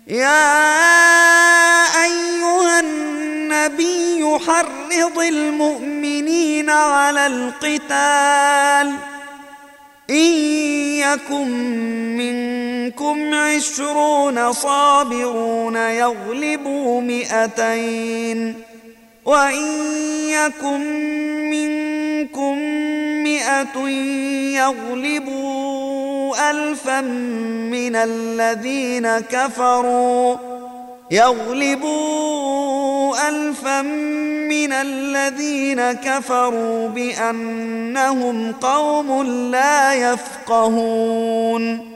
يا أيها النبي حرض المؤمنين على القتال إن يكن منكم 20 صابرون يغلبوا 200 وإن يكن منكم 100 يغلبوا 1000 من الذين كفروا بأنهم قوم لا يفقهون